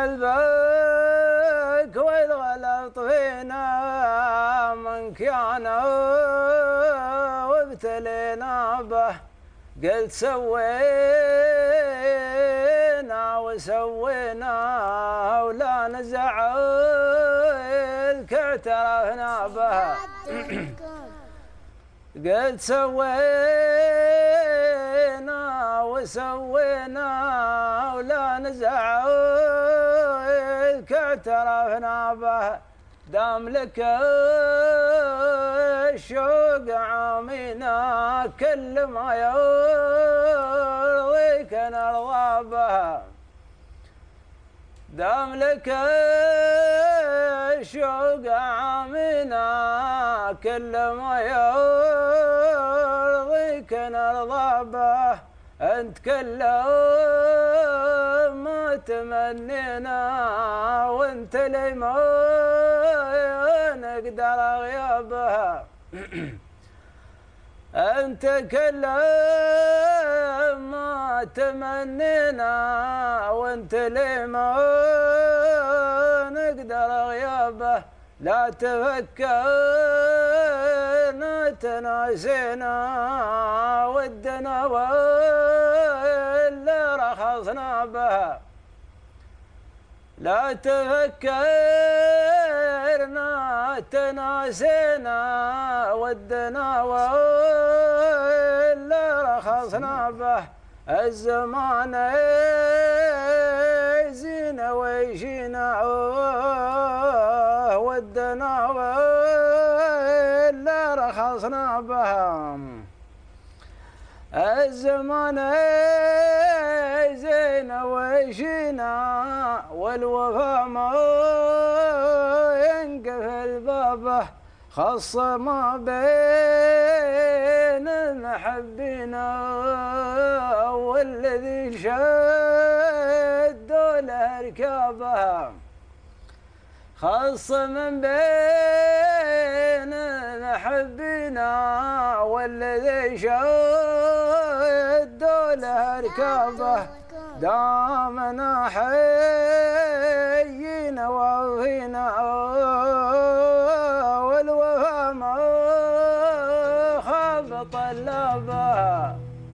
قلبك والغلط فينا من كان وابتلينا به. قلت سوينا وسوينا ولا نزعلك اعترفنا بها. قلت سوينا وسوينا ولا نزعلك اعترفنا بها. دام لك الشوق عامينا كل ما يرضيك نرضى بها. دام لك الشوق عامينا كل ما يرضيك نرضى به. انت كل ما تمنينا وانت لي ما نقدر غيابها. انت كل ما تمنينا وانت لي ما نقدر غيابه. لا تفكرنا تناسينا ودنا ولا رخصنا بها. لا تفكرنا تناسينا ودنا ولا رخصنا به. الزمان يزينا ويجينا ودنا ولا رخصنا بها. الزمان يزينا ويجينا والوفا ما ينقفل بابه. خص ما بين المحبين والذي شدوا له ركابها. خص من بين المحبين والذي شدوا له ركابه. دامنا حيينا وفينا